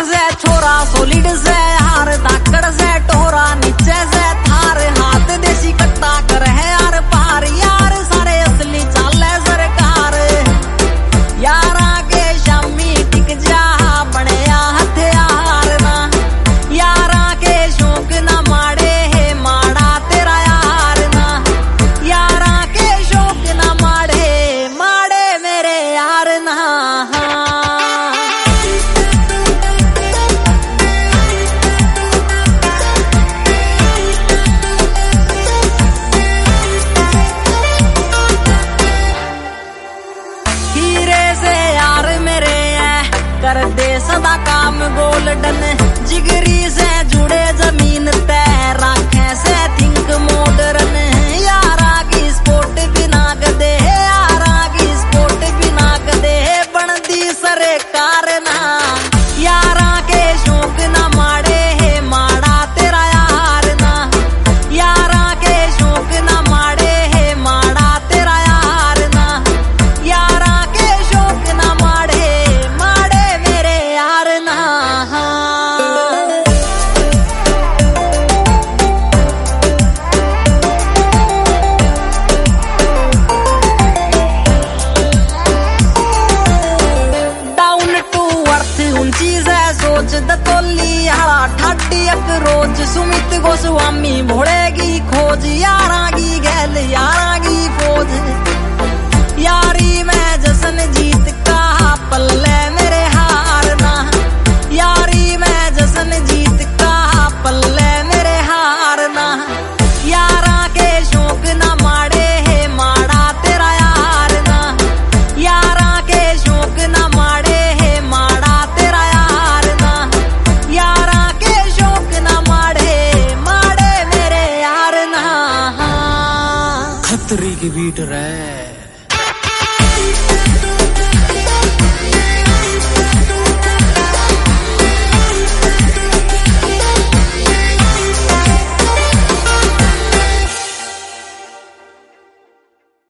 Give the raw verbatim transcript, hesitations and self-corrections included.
से छोरा सोलिड से हार धाकड़ से टोरा नीचे से थार हाथ देसी कट्टा कर है यार पार यार सारे असली चाले सरकार यारा के शामी टिक जा बने हथियार ना यारा के शौक ना माड़े है माड़ा तेरा यार ना यारा के शौक ना माड़े माड़े मेरे यार ना कर दे सदा काम गोल्डन जिगरी से जुड़े जमीन तय राखे से थिंक मॉडर्न यारा की स्पोर्ट बिना गदे यारा की स्पोर्ट बिना गदे बनती सरकार ना यारा के शौक ना माड़े है माड़ा तेरा यार ना यारा के शौक ना माड़े है माड़ा तेरा यार ना यारा के शौक ना माड़े सोच दतोली हरा ठाटी एक रोज सुमित गोस्वामी भोड़ेगी खोज यारा की गैल यारा की फौज